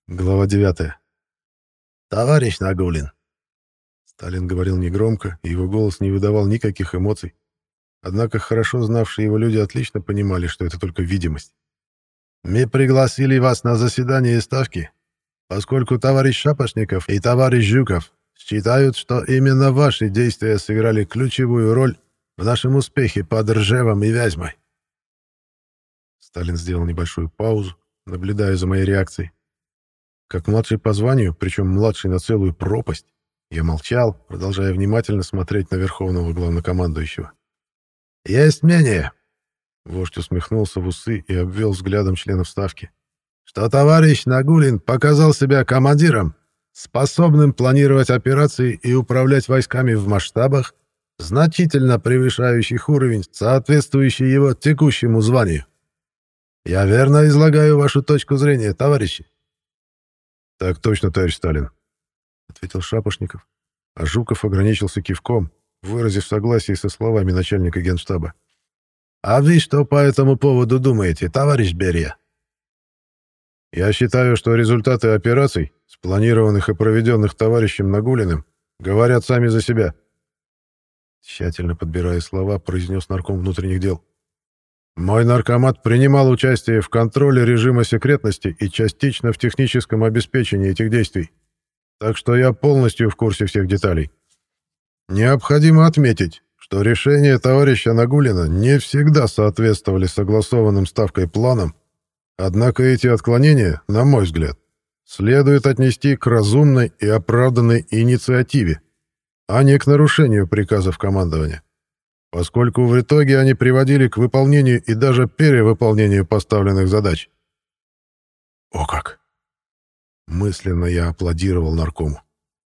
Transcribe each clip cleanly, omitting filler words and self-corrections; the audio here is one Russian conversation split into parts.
Глава 9. «Товарищ Нагулин!» Сталин говорил негромко, и его голос не выдавал никаких эмоций. Однако хорошо знавшие его люди отлично понимали, что это только видимость. «Мы пригласили вас на заседание Ставки, поскольку товарищ Шапошников и товарищ Жуков считают, что именно ваши действия сыграли ключевую роль в нашем успехе под Ржевом и Вязьмой». Сталин сделал небольшую паузу, наблюдая за моей реакцией. Как младший по званию, причем младший на целую пропасть, я молчал, продолжая внимательно смотреть на верховного главнокомандующего. «Есть мнение», — вождь усмехнулся в усы и обвел взглядом членов Ставки, «что товарищ Нагулин показал себя командиром, способным планировать операции и управлять войсками в масштабах, значительно превышающих уровень, соответствующий его текущему званию. Я верно излагаю вашу точку зрения, товарищи?» «Так точно, товарищ Сталин», — ответил Шапошников, а Жуков ограничился кивком, выразив согласие со словами начальника Генштаба. «А вы что по этому поводу думаете, товарищ Берия?» «Я считаю, что результаты операций, спланированных и проведенных товарищем Нагулиным, говорят сами за себя», — тщательно подбирая слова, произнес нарком внутренних дел. «Мой наркомат принимал участие в контроле режима секретности и частично в техническом обеспечении этих действий, так что я полностью в курсе всех деталей. Необходимо отметить, что решения товарища Нагулина не всегда соответствовали согласованным Ставкой планам, однако эти отклонения, на мой взгляд, следует отнести к разумной и оправданной инициативе, а не к нарушению приказов командования, поскольку в итоге они приводили к выполнению и даже перевыполнению поставленных задач». «О как!» Мысленно я аплодировал наркому.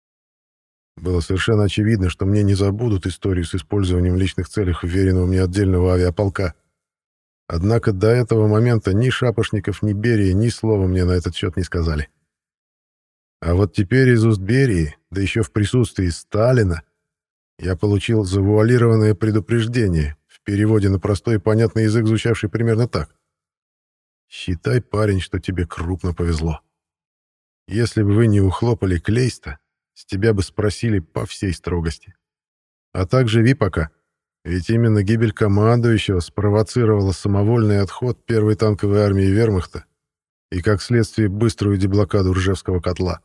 Было совершенно очевидно, что мне не забудут историю с использованием в личных целях вверенного мне отдельного авиаполка. Однако до этого момента ни Шапошников, ни Берия ни слова мне на этот счет не сказали. А вот теперь из уст Берии, да еще в присутствии Сталина, я получил завуалированное предупреждение, в переводе на простой и понятный язык, звучавший примерно так. «Считай, парень, что тебе крупно повезло. Если бы вы не ухлопали Клейста, с тебя бы спросили по всей строгости. А так живи пока, ведь именно гибель командующего спровоцировала самовольный отход первой танковой армии вермахта и, как следствие, быструю деблокаду Ржевского котла».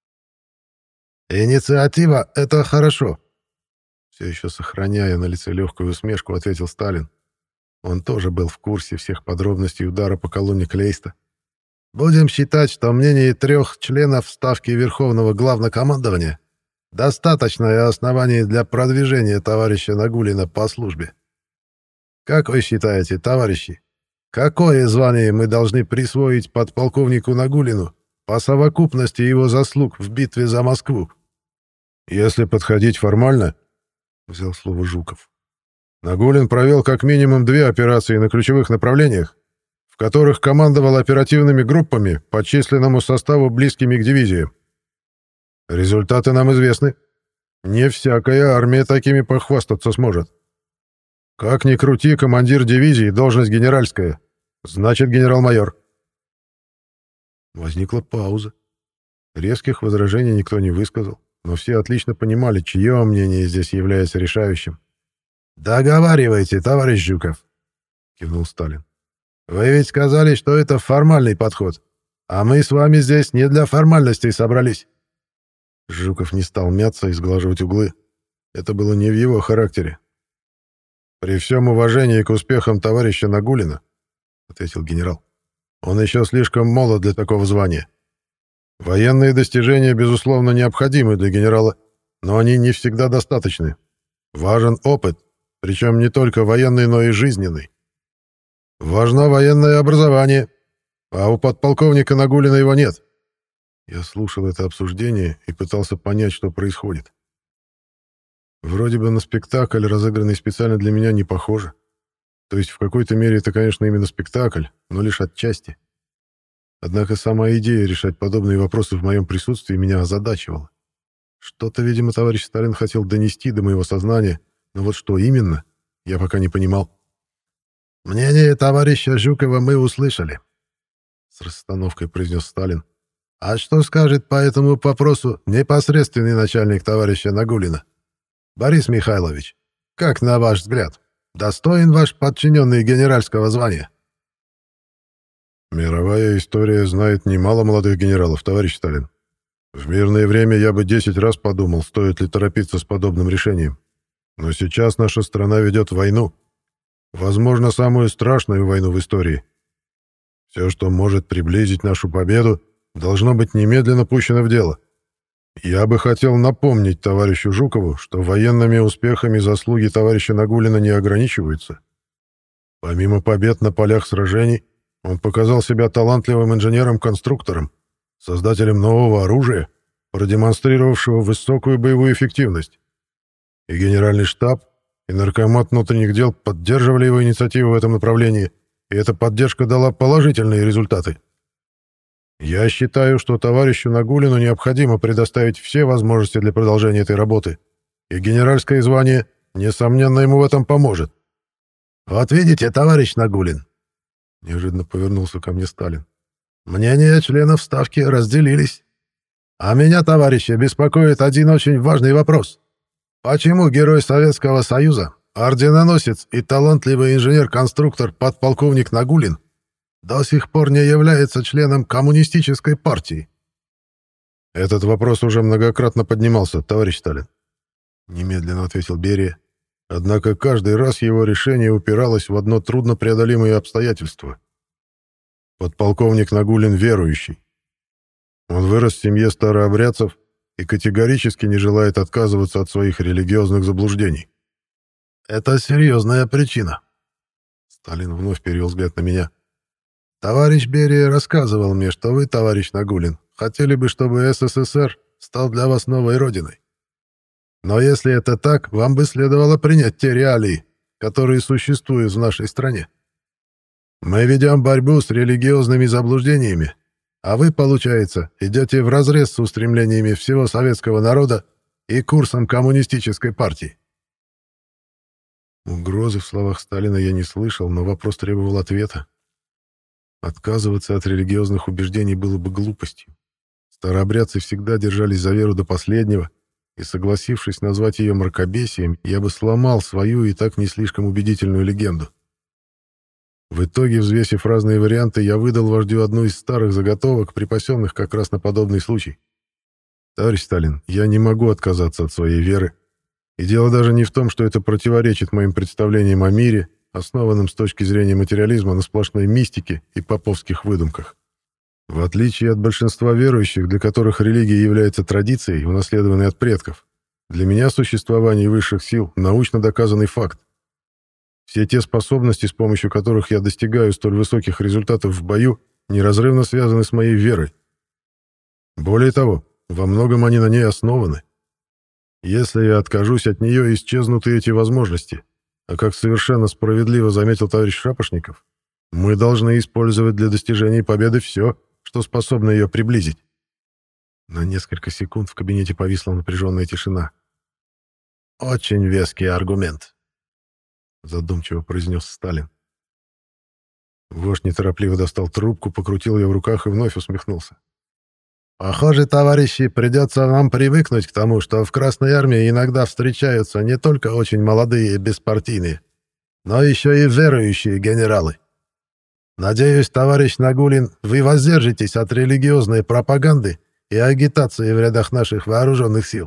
«Инициатива — это хорошо», — все еще сохраняя на лице легкую усмешку, ответил Сталин. Он тоже был в курсе всех подробностей удара по колонне Клейста. «Будем считать, что мнение 3 членов Ставки Верховного Главнокомандования — достаточное основание для продвижения товарища Нагулина по службе. Как вы считаете, товарищи, какое звание мы должны присвоить подполковнику Нагулину по совокупности его заслуг в битве за Москву?» «Если подходить формально, — взял слово Жуков, — Нагулин провел как минимум 2 операции на ключевых направлениях, в которых командовал оперативными группами по численному составу, близкими к дивизиям. Результаты нам известны. Не всякая армия такими похвастаться сможет. Как ни крути, командир дивизии — должность генеральская, значит, генерал-майор». Возникла пауза. Резких возражений никто не высказал, но все отлично понимали, чье мнение здесь является решающим. «Договаривайте, товарищ Жуков», — кивнул Сталин. «Вы ведь сказали, что это формальный подход, а мы с вами здесь не для формальностей собрались». Жуков не стал мяться и сглаживать углы. Это было не в его характере. «При всем уважении к успехам товарища Нагулина, — ответил генерал, — он еще слишком молод для такого звания. Военные достижения, безусловно, необходимы для генерала, но они не всегда достаточны. Важен опыт, причем не только военный, но и жизненный. Важно военное образование, а у подполковника Нагулина его нет». Я слушал это обсуждение и пытался понять, что происходит. Вроде бы на спектакль, разыгранный специально для меня, не похоже. То есть в какой-то мере это, конечно, именно спектакль, но лишь отчасти. Однако сама идея решать подобные вопросы в моем присутствии меня озадачивала. Что-то, видимо, товарищ Сталин хотел донести до моего сознания, но вот что именно, я пока не понимал. «Мнение товарища Жукова мы услышали», — с расстановкой произнес Сталин. А что скажет по этому вопросу непосредственный начальник товарища Нагулина? Борис Михайлович, как на ваш взгляд, достоин ваш подчиненный генеральского звания? Мировая история знает немало молодых генералов, товарищ Сталин. В мирное время я бы 10 раз подумал, стоит ли торопиться с подобным решением. Но сейчас наша страна ведет войну. Возможно, самую страшную войну в истории. Все, что может приблизить нашу победу, должно быть немедленно пущено в дело. Я бы хотел напомнить товарищу Жукову, что военными успехами заслуги товарища Нагулина не ограничиваются. Помимо побед на полях сражений, он показал себя талантливым инженером-конструктором, создателем нового оружия, продемонстрировавшего высокую боевую эффективность. И Генеральный штаб, и Наркомат внутренних дел поддерживали его инициативу в этом направлении, и эта поддержка дала положительные результаты. Я считаю, что товарищу Нагулину необходимо предоставить все возможности для продолжения этой работы, и генеральское звание, несомненно, ему в этом поможет. «Вот видите, товарищ Нагулин», — неожиданно повернулся ко мне Сталин, — «мнения членов Ставки разделились. А меня, товарищи, беспокоит один очень важный вопрос. Почему герой Советского Союза, орденоносец и талантливый инженер-конструктор подполковник Нагулин до сих пор не является членом коммунистической партии?» «Этот вопрос уже многократно поднимался, товарищ Сталин», — немедленно ответил Берия. Однако каждый раз его решение упиралось в одно труднопреодолимое обстоятельство. Подполковник Нагулин верующий. Он вырос в семье старообрядцев и категорически не желает отказываться от своих религиозных заблуждений. «Это серьезная причина». Сталин вновь перевел взгляд на меня. «Товарищ Берия рассказывал мне, что вы, товарищ Нагулин, хотели бы, чтобы СССР стал для вас новой родиной. Но если это так, вам бы следовало принять те реалии, которые существуют в нашей стране. Мы ведем борьбу с религиозными заблуждениями, а вы, получается, идете вразрез с устремлениями всего советского народа и курсом коммунистической партии». Угрозы в словах Сталина я не слышал, но вопрос требовал ответа. Отказываться от религиозных убеждений было бы глупостью. Старообрядцы всегда держались за веру до последнего, и, согласившись назвать ее мракобесием, я бы сломал свою и так не слишком убедительную легенду. В итоге, взвесив разные варианты, я выдал вождю одну из старых заготовок, припасенных как раз на подобный случай. «Товарищ Сталин, я не могу отказаться от своей веры. И дело даже не в том, что это противоречит моим представлениям о мире, основанном с точки зрения материализма на сплошной мистике и поповских выдумках. В отличие от большинства верующих, для которых религия является традицией, унаследованной от предков, для меня существование высших сил — научно доказанный факт. Все те способности, с помощью которых я достигаю столь высоких результатов в бою, неразрывно связаны с моей верой. Более того, во многом они на ней основаны. Если я откажусь от нее, исчезнут и эти возможности. А как совершенно справедливо заметил товарищ Шапошников, мы должны использовать для достижения победы все, что способно ее приблизить. На несколько секунд в кабинете повисла напряженная тишина. «Очень веский аргумент», — задумчиво произнес Сталин. Вождь неторопливо достал трубку, покрутил ее в руках и вновь усмехнулся. «Похоже, товарищи, придется нам привыкнуть к тому, что в Красной Армии иногда встречаются не только очень молодые и беспартийные, но еще и верующие генералы. Надеюсь, товарищ Нагулин, вы воздержитесь от религиозной пропаганды и агитации в рядах наших вооруженных сил».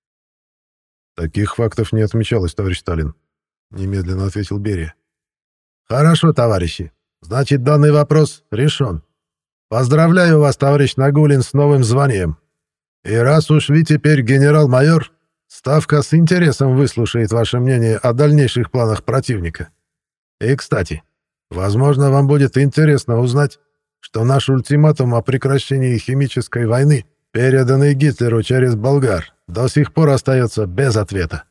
«Таких фактов не отмечалось, товарищ Сталин», — немедленно ответил Берия. «Хорошо, товарищи. Значит, данный вопрос решен. Поздравляю вас, товарищ Нагулин, с новым званием. И раз уж вы теперь генерал-майор, Ставка с интересом выслушает ваше мнение о дальнейших планах противника. И, кстати, возможно, вам будет интересно узнать, что наш ультиматум о прекращении химической войны, переданный Гитлеру через болгар, до сих пор остается без ответа».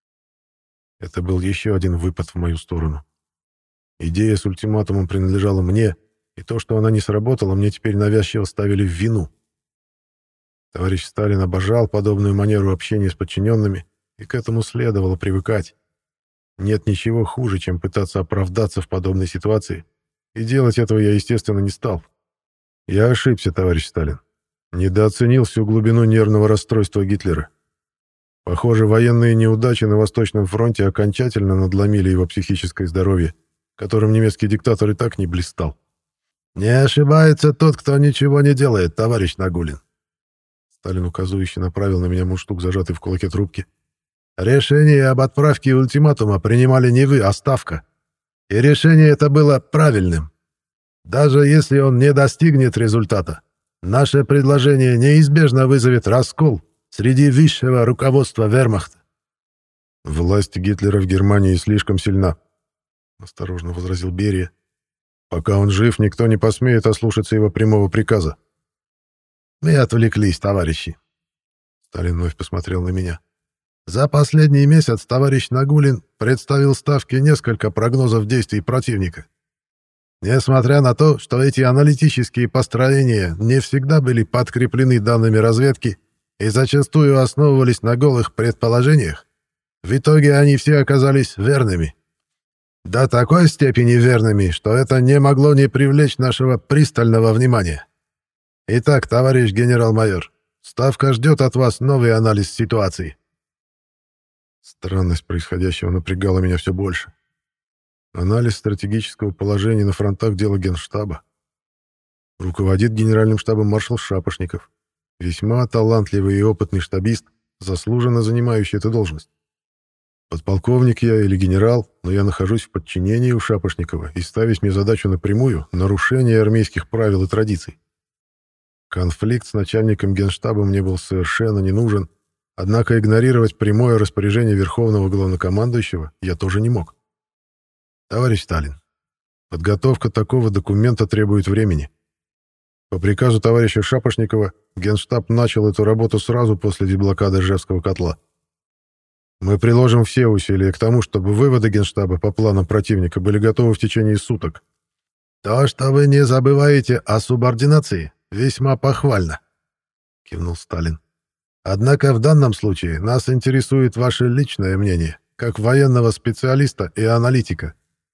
Это был еще один выпад в мою сторону. Идея с ультиматумом принадлежала мне, и то, что она не сработала, мне теперь навязчиво ставили в вину. Товарищ Сталин обожал подобную манеру общения с подчиненными, и к этому следовало привыкать. Нет ничего хуже, чем пытаться оправдаться в подобной ситуации, и делать этого я, естественно, не стал. Я ошибся, товарищ Сталин. Недооценил всю глубину нервного расстройства Гитлера. Похоже, военные неудачи на Восточном фронте окончательно надломили его психическое здоровье, которым немецкий диктатор и так не блистал. «Не ошибается тот, кто ничего не делает, товарищ Нагулин». Сталин указывающе направил на меня мундштук, зажатый в кулаке трубки. «Решение об отправке ультиматума принимали не вы, а Ставка. И решение это было правильным. Даже если он не достигнет результата, наше предложение неизбежно вызовет раскол среди высшего руководства вермахта». «Власть Гитлера в Германии слишком сильна», — осторожно возразил Берия. «Пока он жив, никто не посмеет ослушаться его прямого приказа». «Мы отвлеклись, товарищи». Сталин вновь посмотрел на меня. «За последний месяц товарищ Нагулин представил Ставке несколько прогнозов действий противника. Несмотря на то, что эти аналитические построения не всегда были подкреплены данными разведки и зачастую основывались на голых предположениях, в итоге они все оказались верными. До такой степени верными, что это не могло не привлечь нашего пристального внимания. Итак, товарищ генерал-майор, Ставка ждет от вас новый анализ ситуации». Странность происходящего напрягала меня все больше. Анализ стратегического положения на фронтах — дело Генштаба. Руководит Генеральным штабом маршал Шапошников, весьма талантливый и опытный штабист, заслуженно занимающий эту должность. Подполковник я или генерал, но я нахожусь в подчинении у Шапошникова, и ставить мне задачу напрямую — нарушение армейских правил и традиций. Конфликт с начальником Генштаба мне был совершенно не нужен, однако игнорировать прямое распоряжение Верховного Главнокомандующего я тоже не мог. Товарищ Сталин, подготовка такого документа требует времени. По приказу товарища Шапошникова Генштаб начал эту работу сразу после деблокады Ржевского котла. Мы приложим все усилия к тому, чтобы выводы Генштаба по планам противника были готовы в течение суток. «То, что вы не забываете о субординации, весьма похвально», — кивнул Сталин. «Однако в данном случае нас интересует ваше личное мнение, как военного специалиста и аналитика.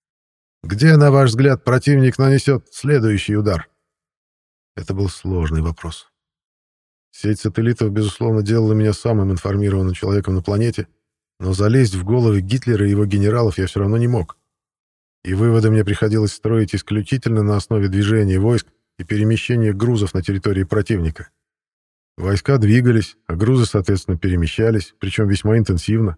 Где, на ваш взгляд, противник нанесет следующий удар?» Это был сложный вопрос. Сеть сателлитов, безусловно, делала меня самым информированным человеком на планете, но залезть в головы Гитлера и его генералов я все равно не мог. И выводы мне приходилось строить исключительно на основе движения войск и перемещения грузов на территории противника. Войска двигались, а грузы, соответственно, перемещались, причем весьма интенсивно.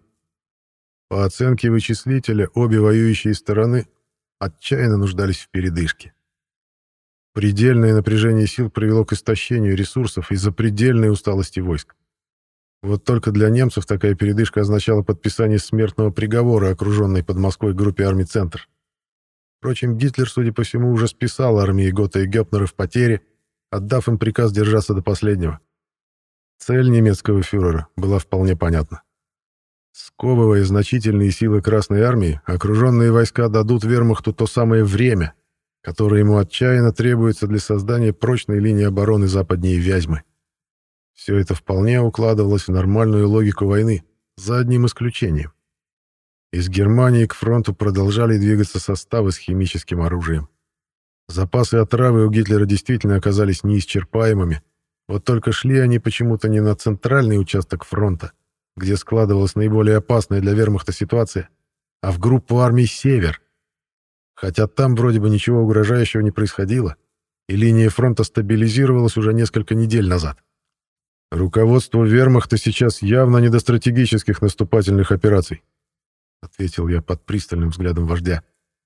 По оценке вычислителя, обе воюющие стороны отчаянно нуждались в передышке. Предельное напряжение сил привело к истощению ресурсов из-за предельной усталости войск. Вот только для немцев такая передышка означала подписание смертного приговора окруженной под Москвой группе армий «Центр». Впрочем, Гитлер, судя по всему, уже списал армии Готта и Гёпнера в потери, отдав им приказ держаться до последнего. Цель немецкого фюрера была вполне понятна. Сковывая значительные силы Красной армии, окруженные войска дадут вермахту то самое время, которое ему отчаянно требуется для создания прочной линии обороны западнее Вязьмы. Все это вполне укладывалось в нормальную логику войны, за одним исключением. Из Германии к фронту продолжали двигаться составы с химическим оружием. Запасы отравы у Гитлера действительно оказались неисчерпаемыми, вот только шли они почему-то не на центральный участок фронта, где складывалась наиболее опасная для вермахта ситуация, а в группу армий «Север». Хотя там вроде бы ничего угрожающего не происходило, и линия фронта стабилизировалась уже несколько недель назад. «Руководству вермахта сейчас явно не до стратегических наступательных операций», ответил я под пристальным взглядом вождя.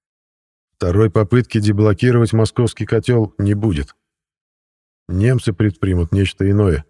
«Второй попытки деблокировать московский котел не будет. Немцы предпримут нечто иное.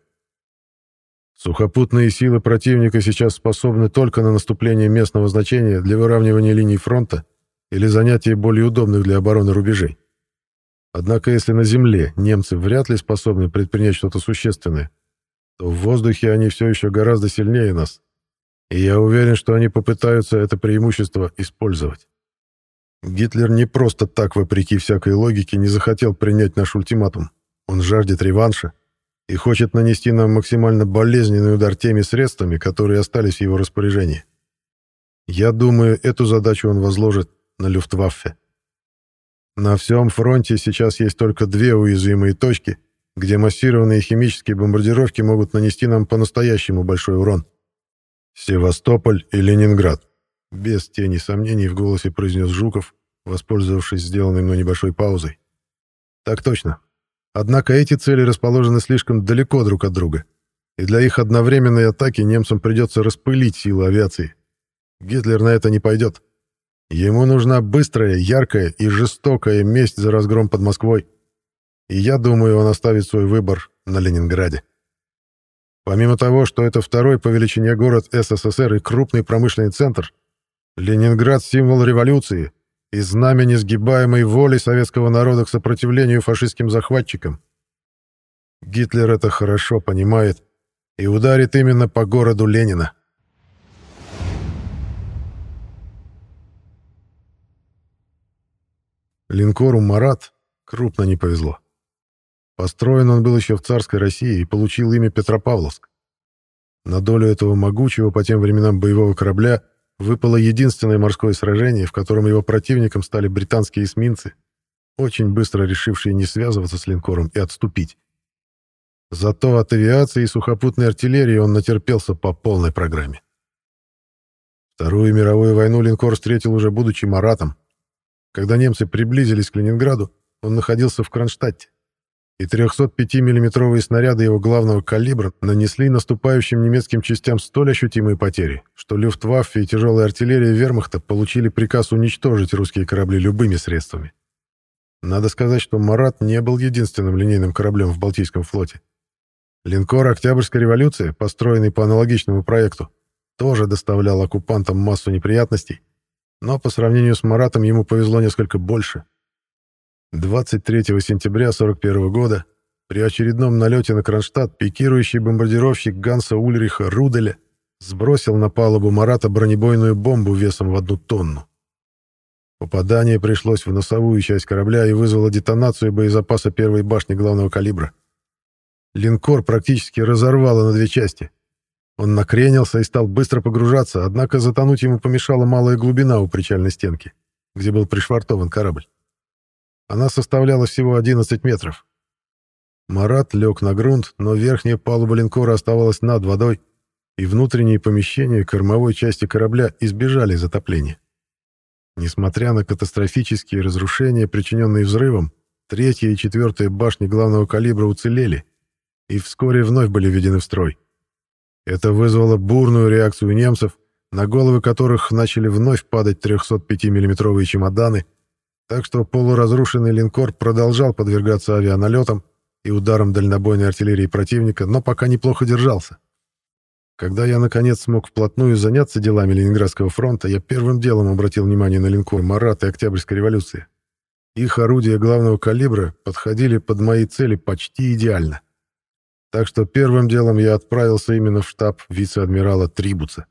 Сухопутные силы противника сейчас способны только на наступление местного значения для выравнивания линий фронта или занятия более удобных для обороны рубежей. Однако если на земле немцы вряд ли способны предпринять что-то существенное, то в воздухе они все еще гораздо сильнее нас, и я уверен, что они попытаются это преимущество использовать. Гитлер не просто так, вопреки всякой логике, не захотел принять наш ультиматум. Он жаждет реванша и хочет нанести нам максимально болезненный удар теми средствами, которые остались в его распоряжении. Я думаю, эту задачу он возложит на Люфтваффе. На всем фронте сейчас есть только две уязвимые точки, где массированные химические бомбардировки могут нанести нам по-настоящему большой урон. Севастополь и Ленинград. Без тени сомнений в голосе произнес Жуков, воспользовавшись сделанной мной небольшой паузой. Так точно. Однако эти цели расположены слишком далеко друг от друга, и для их одновременной атаки немцам придется распылить силы авиации. Гитлер на это не пойдет. Ему нужна быстрая, яркая и жестокая месть за разгром под Москвой. И я думаю, он оставит свой выбор на Ленинграде. Помимо того, что это второй по величине город СССР и крупный промышленный центр, Ленинград — символ революции и знамя несгибаемой воли советского народа к сопротивлению фашистским захватчикам. Гитлер это хорошо понимает и ударит именно по городу Ленина. Линкору «Марат» крупно не повезло. Построен он был еще в царской России и получил имя Петропавловск. На долю этого могучего по тем временам боевого корабля выпало единственное морское сражение, в котором его противником стали британские эсминцы, очень быстро решившие не связываться с линкором и отступить. Зато от авиации и сухопутной артиллерии он натерпелся по полной программе. Вторую мировую войну линкор встретил уже будучи «Маратом». Когда немцы приблизились к Ленинграду, он находился в Кронштадте, и 305 миллиметровые снаряды его главного калибра нанесли наступающим немецким частям столь ощутимые потери, что Люфтваффе и тяжелая артиллерия вермахта получили приказ уничтожить русские корабли любыми средствами. Надо сказать, что «Марат» не был единственным линейным кораблем в Балтийском флоте. Линкор «Октябрьская революция», построенный по аналогичному проекту, тоже доставлял оккупантам массу неприятностей, но по сравнению с «Маратом» ему повезло несколько больше. 23 сентября 1941 года при очередном налете на Кронштадт пикирующий бомбардировщик Ганса Ульриха Руделя сбросил на палубу «Марата» бронебойную бомбу весом в 1 тонну. Попадание пришлось в носовую часть корабля и вызвало детонацию боезапаса первой башни главного калибра. Линкор практически разорвало на 2 части. Он накренился и стал быстро погружаться, однако затонуть ему помешала малая глубина у причальной стенки, где был пришвартован корабль. Она составляла всего 11 метров. «Марат» лег на грунт, но верхняя палуба линкора оставалась над водой, и внутренние помещения кормовой части корабля избежали затопления. Несмотря на катастрофические разрушения, причиненные взрывом, 3-я и 4-я башни главного калибра уцелели и вскоре вновь были введены в строй. Это вызвало бурную реакцию немцев, на головы которых начали вновь падать 305 миллиметровые чемоданы, так что полуразрушенный линкор продолжал подвергаться авианалетам и ударам дальнобойной артиллерии противника, но пока неплохо держался. Когда я, наконец, смог вплотную заняться делами Ленинградского фронта, я первым делом обратил внимание на линкор «Марат» и «Октябрьская революция». Их орудия главного калибра подходили под мои цели почти идеально. Так что первым делом я отправился именно в штаб вице-адмирала Трибуца.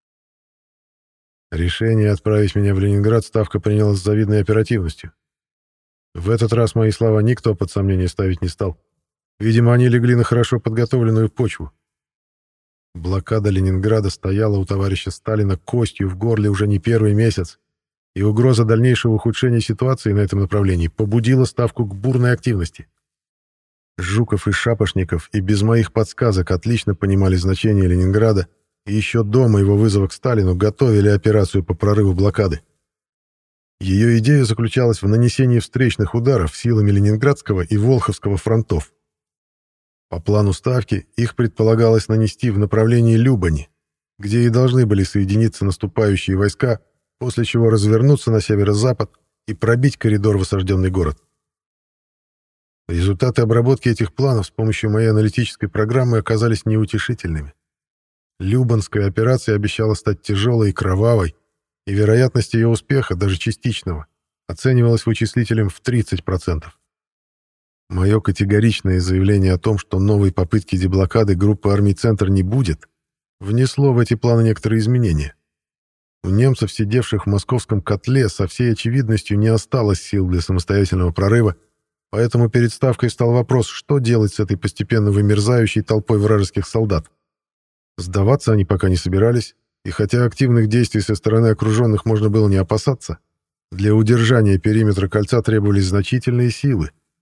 Решение отправить меня в Ленинград Ставка приняла с завидной оперативностью. В этот раз мои слова никто под сомнение ставить не стал. Видимо, они легли на хорошо подготовленную почву. Блокада Ленинграда стояла у товарища Сталина костью в горле уже не первый месяц, и угроза дальнейшего ухудшения ситуации на этом направлении побудила Ставку к бурной активности. Жуков и Шапошников и без моих подсказок отлично понимали значение Ленинграда и еще до моего вызова к Сталину готовили операцию по прорыву блокады. Ее идея заключалась в нанесении встречных ударов силами Ленинградского и Волховского фронтов. По плану Ставки их предполагалось нанести в направлении Любани, где и должны были соединиться наступающие войска, после чего развернуться на северо-запад и пробить коридор в осажденный город. Результаты обработки этих планов с помощью моей аналитической программы оказались неутешительными. Любанская операция обещала стать тяжелой и кровавой, и вероятность ее успеха, даже частичного, оценивалась вычислителем в 30%. Мое категоричное заявление о том, что новой попытки деблокады группы армий «Центр» не будет, внесло в эти планы некоторые изменения. У немцев, сидевших в московском котле, со всей очевидностью не осталось сил для самостоятельного прорыва, поэтому перед Ставкой встал вопрос, что делать с этой постепенно вымерзающей толпой вражеских солдат. Сдаваться они пока не собирались, и хотя активных действий со стороны окруженных можно было не опасаться, для удержания периметра кольца требовались значительные силы,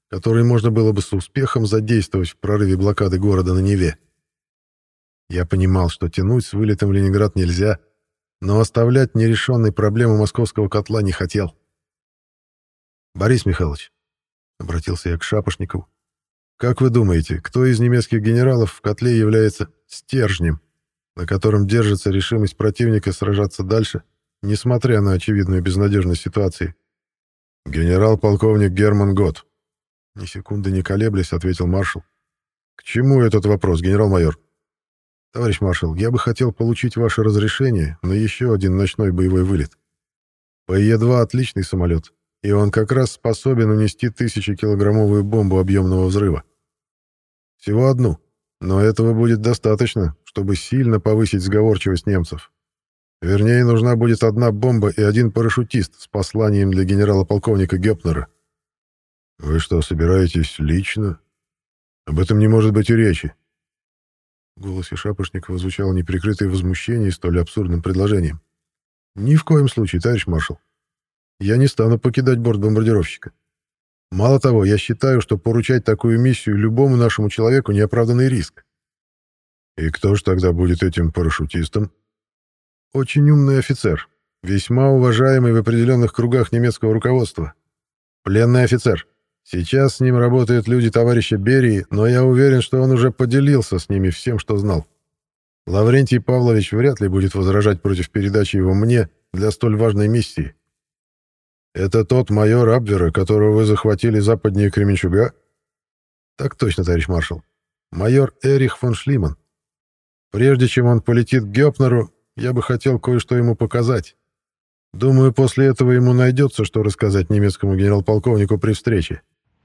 который можно было бы с успехом задействовать в прорыве блокады города на Неве. Я понимал, что тянуть с вылетом в Ленинград нельзя, но оставлять нерешенной проблему московского котла не хотел. «Борис Михайлович», — обратился я к Шапошникову, — «как вы думаете, кто из немецких генералов в котле является стержнем, на котором держится решимость противника сражаться дальше, несмотря на очевидную безнадежность ситуации?» «Генерал-полковник Герман Гот», — ни секунды не колеблясь, ответил маршал. «К чему этот вопрос, генерал-майор?» «Товарищ маршал, я бы хотел получить ваше разрешение на еще один ночной боевой вылет. ПЕ-2 — отличный самолет, и он как раз способен унести 1000-килограммовую бомбу объемного взрыва. Всего одну, но этого будет достаточно, чтобы сильно повысить сговорчивость немцев. Вернее, нужна будет одна бомба и один парашютист с посланием для генерала-полковника Гёпнера». «Вы что, собираетесь лично? Об этом не может быть и речи». В голосе Шапошникова звучало неприкрытое возмущение столь абсурдным предложением. «Ни в коем случае, товарищ маршал. Я не стану покидать борт бомбардировщика. Мало того, я считаю, что поручать такую миссию любому нашему человеку — неоправданный риск». «И кто же тогда будет этим парашютистом?» «Очень умный офицер, весьма уважаемый в определенных кругах немецкого руководства. Пленный офицер. Сейчас с ним работают люди товарища Берии, но я уверен, что он уже поделился с ними всем, что знал. Лаврентий Павлович вряд ли будет возражать против передачи его мне для столь важной миссии». «Это тот майор Абвера, которого вы захватили западнее Кременчуга?» «Так точно, товарищ маршал. Майор Эрих фон Шлиман. Прежде чем он полетит к Гёпнеру, я бы хотел кое-что ему показать. Думаю, после этого ему найдется, что рассказать немецкому генерал-полковнику при встрече».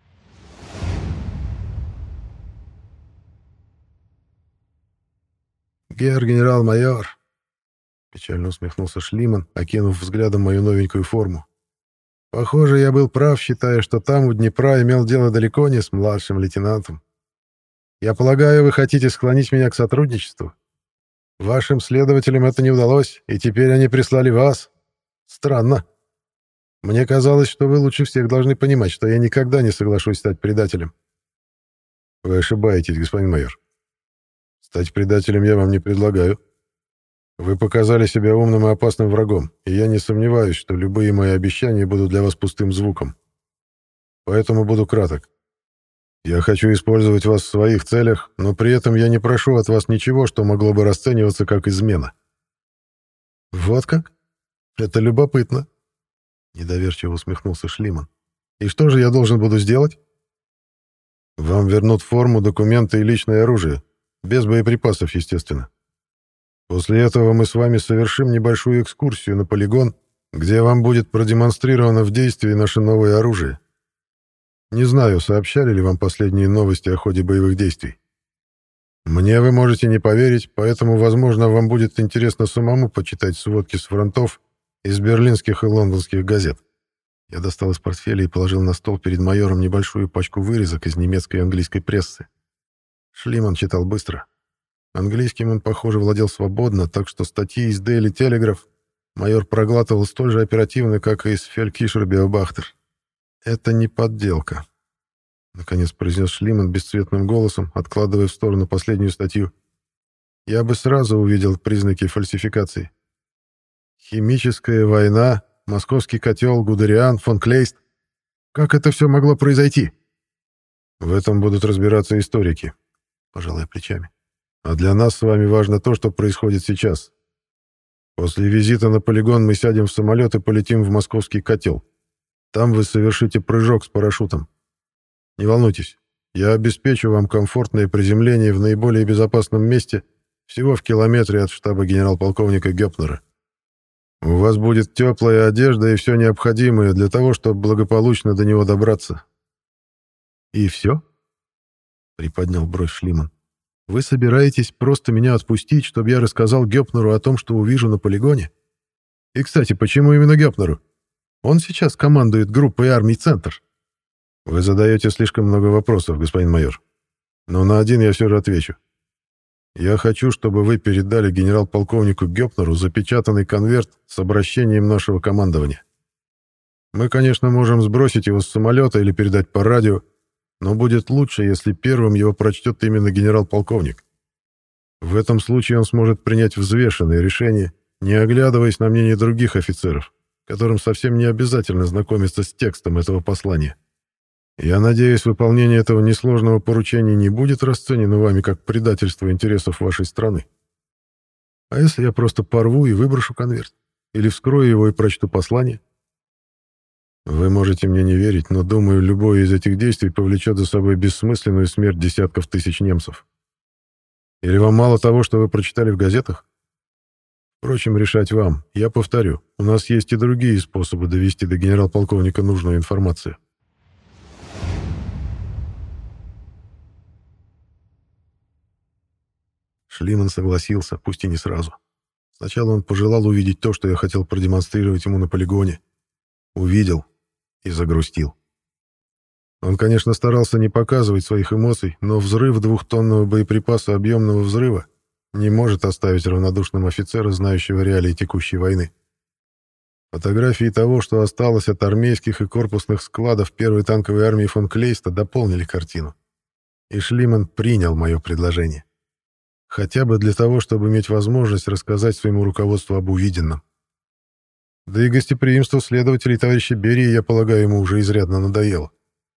«Генерал-майор», — печально усмехнулся Шлиман, окинув взглядом мою новенькую форму. «Похоже, я был прав, считая, что там, у Днепра, имел дело далеко не с младшим лейтенантом. Я полагаю, вы хотите склонить меня к сотрудничеству? Вашим следователям это не удалось, и теперь они прислали вас. Странно. Мне казалось, что вы лучше всех должны понимать, что я никогда не соглашусь стать предателем». «Вы ошибаетесь, господин майор. Стать предателем я вам не предлагаю. Вы показали себя умным и опасным врагом, и я не сомневаюсь, что любые мои обещания будут для вас пустым звуком. Поэтому буду краток. Я хочу использовать вас в своих целях, но при этом я не прошу от вас ничего, что могло бы расцениваться как измена». «Вот как? Это любопытно», — недоверчиво усмехнулся Шлиман. «И что же я должен буду сделать?» «Вам вернут форму, документы и личное оружие. Без боеприпасов, естественно. После этого мы с вами совершим небольшую экскурсию на полигон, где вам будет продемонстрировано в действии наше новое оружие. Не знаю, сообщали ли вам последние новости о ходе боевых действий. Мне вы можете не поверить, поэтому, возможно, вам будет интересно самому почитать сводки с фронтов из берлинских и лондонских газет». Я достал из портфеля и положил на стол перед майором небольшую пачку вырезок из немецкой и английской прессы. Шлиман читал быстро. Английским он, похоже, владел свободно, так что статьи из Daily Telegraph майор проглатывал столь же оперативно, как и из Фелькишер Биобахтер. «Это не подделка», — наконец произнес Шлиман бесцветным голосом, откладывая в сторону последнюю статью. «Я бы сразу увидел признаки фальсификации. Химическая война, московский котел, Гудериан, фон Клейст. Как это все могло произойти?» «В этом будут разбираться историки», — пожал я плечами. «А для нас с вами важно то, что происходит сейчас. После визита на полигон мы сядем в самолет и полетим в московский котел. Там вы совершите прыжок с парашютом. Не волнуйтесь, я обеспечу вам комфортное приземление в наиболее безопасном месте, всего в километре от штаба генерал-полковника Гёпнера. У вас будет теплая одежда и все необходимое для того, чтобы благополучно до него добраться». «И все?» — приподнял бровь Шлиман. «Вы собираетесь просто меня отпустить, чтобы я рассказал Гёпнеру о том, что увижу на полигоне? И, кстати, почему именно Гёпнеру? Он сейчас командует группой армий «Центр». Вы задаете слишком много вопросов, господин майор. Но на один я все же отвечу. Я хочу, чтобы вы передали генерал-полковнику Гёпнеру запечатанный конверт с обращением нашего командования. Мы, конечно, можем сбросить его с самолета или передать по радио, но будет лучше, если первым его прочтет именно генерал-полковник. В этом случае он сможет принять взвешенное решение, не оглядываясь на мнение других офицеров, которым совсем не обязательно знакомиться с текстом этого послания. Я надеюсь, выполнение этого несложного поручения не будет расценено вами как предательство интересов вашей страны. А если я просто порву и выброшу конверт? Или вскрою его и прочту послание? Вы можете мне не верить, но, думаю, любое из этих действий повлечет за собой бессмысленную смерть десятков тысяч немцев. Или вам мало того, что вы прочитали в газетах? Впрочем, решать вам. Я повторю, у нас есть и другие способы довести до генерал-полковника нужную информацию. Шлиман согласился, пусть и не сразу. Сначала он пожелал увидеть то, что я хотел продемонстрировать ему на полигоне. Увидел и загрустил. Он, конечно, старался не показывать своих эмоций, но взрыв двухтонного боеприпаса объемного взрыва не может оставить равнодушным офицера, знающего реалии текущей войны. Фотографии того, что осталось от армейских и корпусных складов первой танковой армии фон Клейста, дополнили картину. И Шлиман принял мое предложение. Хотя бы для того, чтобы иметь возможность рассказать своему руководству об увиденном. Да и гостеприимство следователей товарища Берии, я полагаю, ему уже изрядно надоело.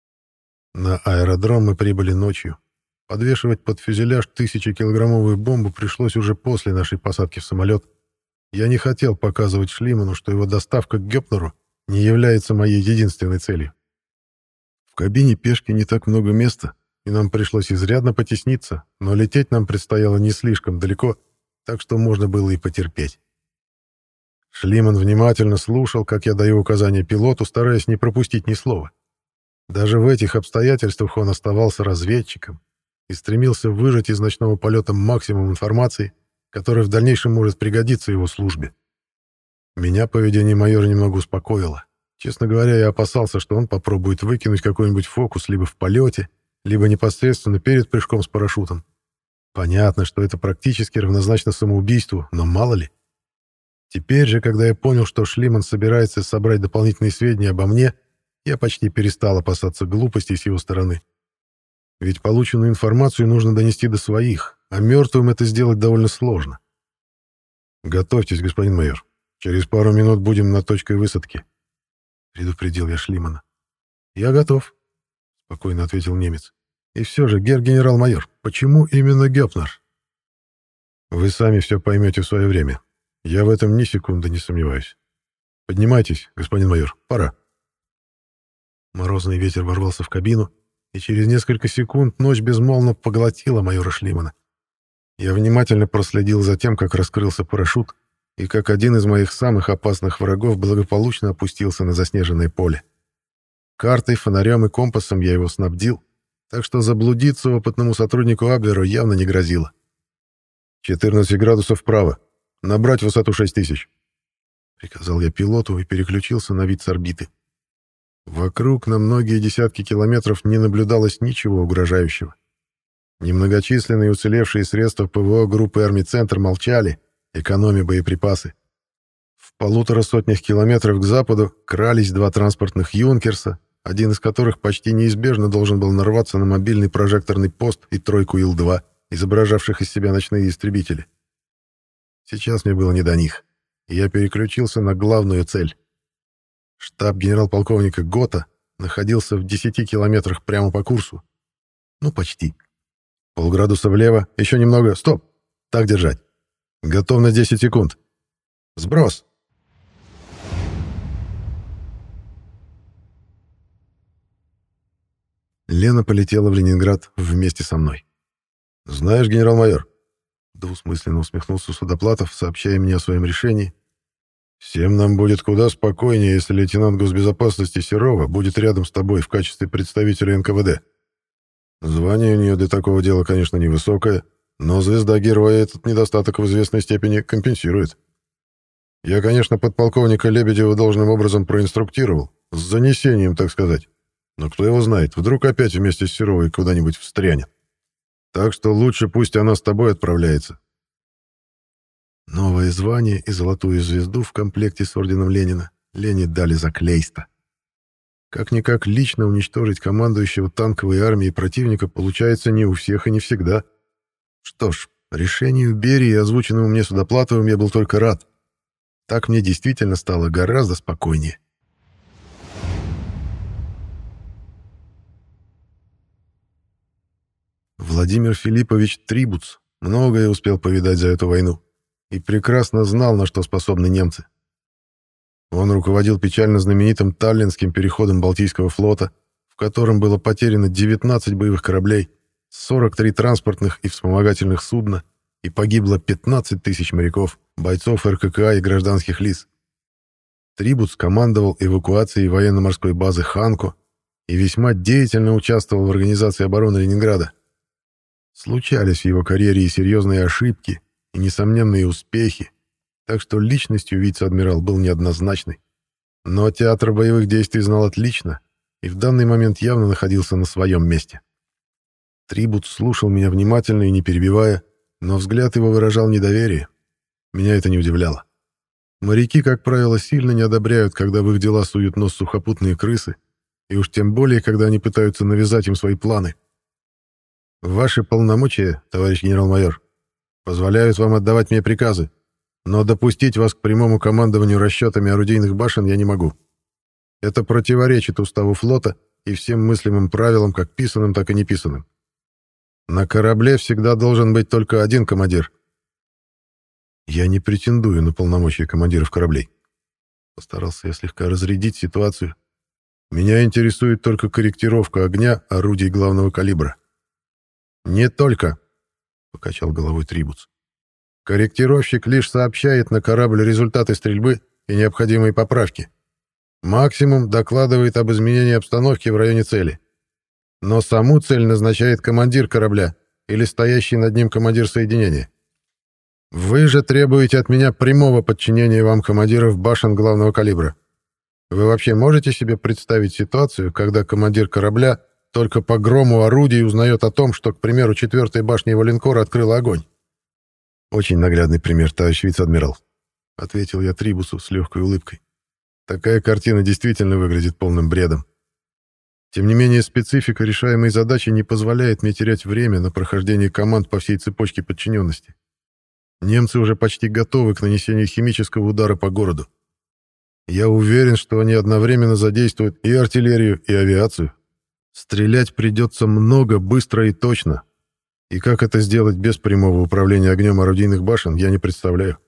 На аэродром мы прибыли ночью. Подвешивать под фюзеляж 1000-килограммовую бомбу пришлось уже после нашей посадки в самолет. Я не хотел показывать Шлиману, что его доставка к Гёпнеру не является моей единственной целью. В кабине пешки не так много места, и нам пришлось изрядно потесниться, но лететь нам предстояло не слишком далеко, так что можно было и потерпеть. Шлиман внимательно слушал, как я даю указания пилоту, стараясь не пропустить ни слова. Даже в этих обстоятельствах он оставался разведчиком и стремился выжать из ночного полета максимум информации, которая в дальнейшем может пригодиться его службе. Меня поведение майора немного успокоило. Честно говоря, я опасался, что он попробует выкинуть какой-нибудь фокус либо в полете, либо непосредственно перед прыжком с парашютом. Понятно, что это практически равнозначно самоубийству, но мало ли. Теперь же, когда я понял, что Шлиман собирается собрать дополнительные сведения обо мне, я почти перестал опасаться глупостей с его стороны. Ведь полученную информацию нужно донести до своих, а мертвым это сделать довольно сложно. «Готовьтесь, господин майор. Через пару минут будем на точке высадки», — предупредил я Шлимана. «Я готов», — спокойно ответил немец. «И все же, генерал-майор, почему именно Гёпнер?» «Вы сами все поймете в свое время. Я в этом ни секунды не сомневаюсь. Поднимайтесь, господин майор, пора». Морозный ветер ворвался в кабину, и через несколько секунд ночь безмолвно поглотила майора Шлимана. Я внимательно проследил за тем, как раскрылся парашют, и как один из моих самых опасных врагов благополучно опустился на заснеженное поле. Картой, фонарем и компасом я его снабдил, так что заблудиться опытному сотруднику Аблеру явно не грозило. 14 градусов вправо. Набрать высоту 6000. Приказал я пилоту и переключился на вид с орбиты. Вокруг на многие десятки километров не наблюдалось ничего угрожающего. Немногочисленные уцелевшие средства ПВО группы «Армицентр» молчали, экономя боеприпасы. В 150 километров к западу крались 2 транспортных «Юнкерса», один из которых почти неизбежно должен был нарваться на мобильный прожекторный пост и тройку Ил-2, изображавших из себя ночные истребители. Сейчас мне было не до них, и я переключился на главную цель. Штаб генерал-полковника Гота находился в 10 километрах прямо по курсу. Ну, почти. Полградуса влево, еще немного. Стоп! Так держать. Готов на 10 секунд. Сброс! Лена полетела в Ленинград вместе со мной. «Знаешь, генерал-майор», — двусмысленно усмехнулся Судоплатов, сообщая мне о своем решении, «всем нам будет куда спокойнее, если лейтенант госбезопасности Серова будет рядом с тобой в качестве представителя НКВД. Звание у нее для такого дела, конечно, невысокое, но звезда героя этот недостаток в известной степени компенсирует. Я, конечно, подполковника Лебедева должным образом проинструктировал, с занесением, так сказать. Но кто его знает, вдруг опять вместе с Серовой куда-нибудь встрянет. Так что лучше пусть она с тобой отправляется». Новое звание и золотую звезду в комплекте с орденом Ленина Лене дали за Клейста. Как-никак лично уничтожить командующего танковой армией противника получается не у всех и не всегда. Что ж, решению Берии, озвученному мне Судоплатовым, я был только рад. Так мне действительно стало гораздо спокойнее. Владимир Филиппович Трибуц многое успел повидать за эту войну и прекрасно знал, на что способны немцы. Он руководил печально знаменитым Таллинским переходом Балтийского флота, в котором было потеряно 19 боевых кораблей, 43 транспортных и вспомогательных судна, и погибло 15 тысяч моряков, бойцов РККА и гражданских лиц. Трибуц командовал эвакуацией военно-морской базы Ханко и весьма деятельно участвовал в организации обороны Ленинграда. Случались в его карьере и серьезные ошибки, и несомненные успехи, так что личностью вице-адмирал был неоднозначной. Но театр боевых действий знал отлично и в данный момент явно находился на своем месте. Трибуц слушал меня внимательно и не перебивая, но взгляд его выражал недоверие. Меня это не удивляло. Моряки, как правило, сильно не одобряют, когда в их дела суют нос сухопутные крысы, и уж тем более, когда они пытаются навязать им свои планы. Ваши полномочия, товарищ генерал-майор, позволяют вам отдавать мне приказы, но допустить вас к прямому командованию расчетами орудийных башен я не могу. Это противоречит уставу флота и всем мыслимым правилам, как писанным, так и неписанным. На корабле всегда должен быть только один командир. Я не претендую на полномочия командиров кораблей. Постарался я слегка разрядить ситуацию. Меня интересует только корректировка огня орудий главного калибра. «Не только», — покачал головой Трибуц. «Корректировщик лишь сообщает на корабль результаты стрельбы и необходимые поправки. Максимум докладывает об изменении обстановки в районе цели. Но саму цель назначает командир корабля или стоящий над ним командир соединения. Вы же требуете от меня прямого подчинения вам командиров башен главного калибра. Вы вообще можете себе представить ситуацию, когда командир корабля только по грому орудий узнает о том, что, к примеру, 4-я башня его линкора открыла огонь?» «Очень наглядный пример, товарищ вице-адмирал», — ответил я Трибусу с легкой улыбкой. «Такая картина действительно выглядит полным бредом. Тем не менее, специфика решаемой задачи не позволяет мне терять время на прохождение команд по всей цепочке подчиненности. Немцы уже почти готовы к нанесению химического удара по городу. Я уверен, что они одновременно задействуют и артиллерию, и авиацию. Стрелять придется много, быстро и точно. И как это сделать без прямого управления огнем орудийных башен, я не представляю».